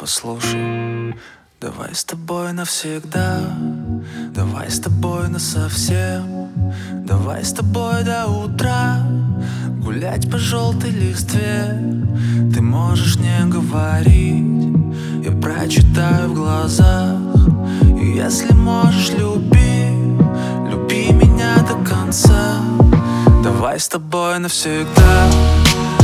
послушай. Давай с тобой навсегда, давай с тобой насовсем, давай с тобой до утра гулять по желтой листве. Ты можешь не говорить, я прочитаю в глазах. И если можешь, люби, люби меня до конца. Давай с тобой навсегда,